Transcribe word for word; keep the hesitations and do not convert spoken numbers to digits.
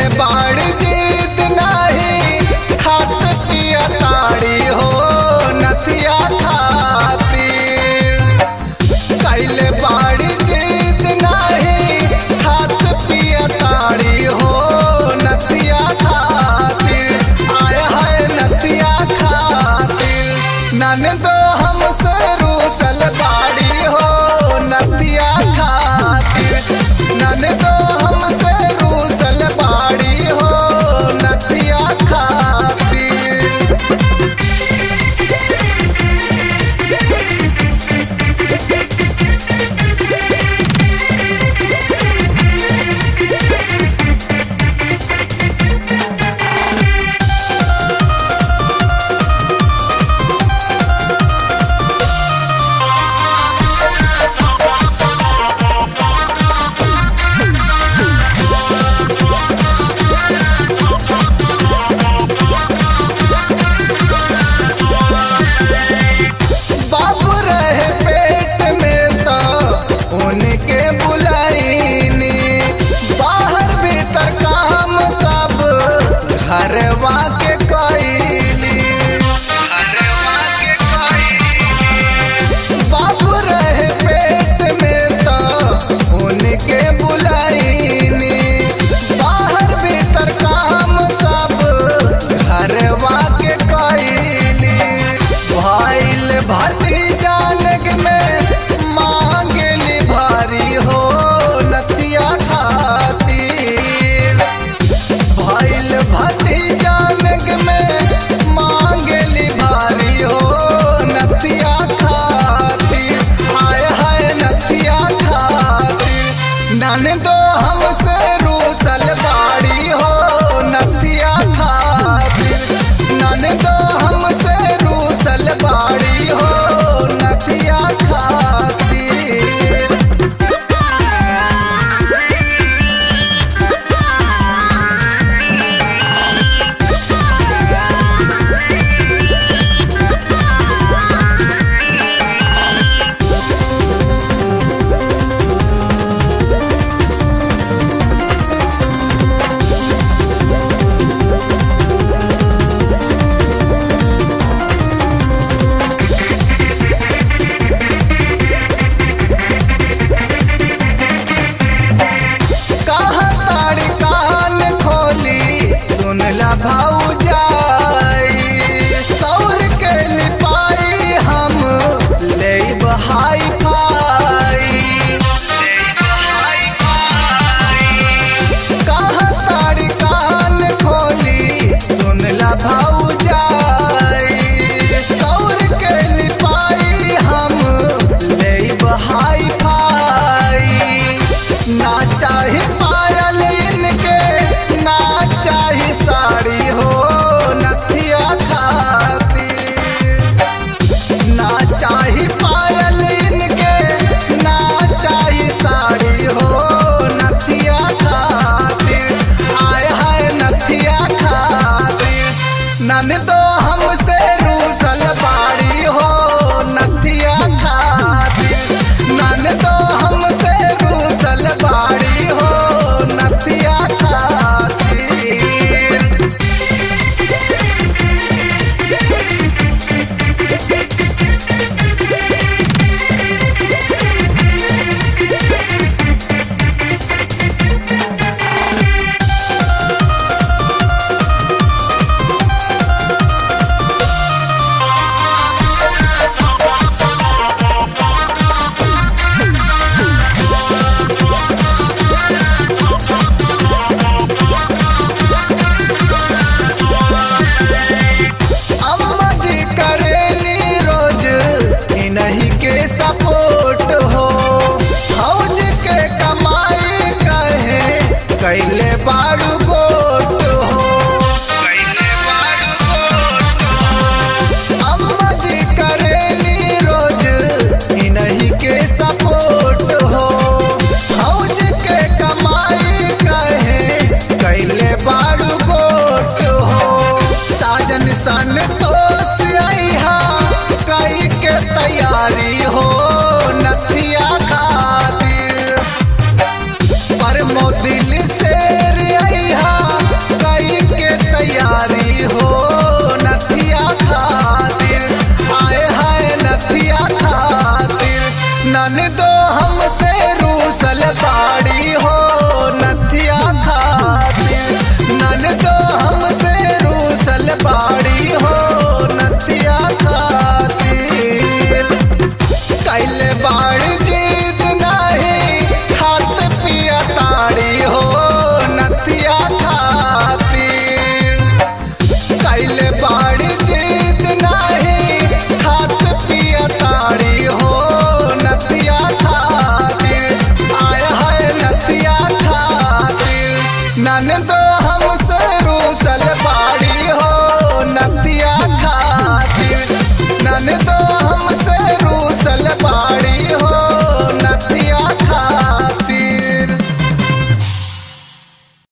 बाड़ जीत नाही खात पिया ताड़ी हो नथिया खातिर। कैले बाड़ जीत नाही खात पिया ताड़ी हो नथिया खातिर। आया है नथिया खातिर नन दो हमसे रूसल बाड़ी हो नथिया खातिर। नन दो हमसे रूसल बाड़ी हो नथिया खातिर। उनके बुलाईनी बाहर भीतर काम सब घरवा के कैली। बाबू रहे पेट में तो उनके बुलाईनी बाहर भीतर काम सब घरवा के कैली। भाईल भतीजा नग में मांगली भारी हो नथिया खातिर। भाईल भतीजा नग में मांगली भारी हो नथिया खातिर। आया है नथिया खातिर नन दो हमसे रूसल बाड़ी हो नथिया खातिर। नन दो हमसे रूसल बाड़ी हो नथिया खातिर। सुनला भौजाई सौर के लिपाई हम ले हाई फाई। कहाँ तारी कान खोली सुनला भौजाई सौर के लिपाई हम ले हाई फाई। ना चाहे पायल इनके ना चाहे साड़ी हो नथिया खातिर। ना चाहे पायल इनके ना चाहे साड़ी हो नथिया खातिर। आया है नथिया खातिर नन दो हमसे रूसल बाड़ी हो नथिया खातिर। नन दो हमसे रूसल बाड़ी हो नथिया खातिर। नहीं के सपोर्ट हो फौज के कमाई कहे कैले बारू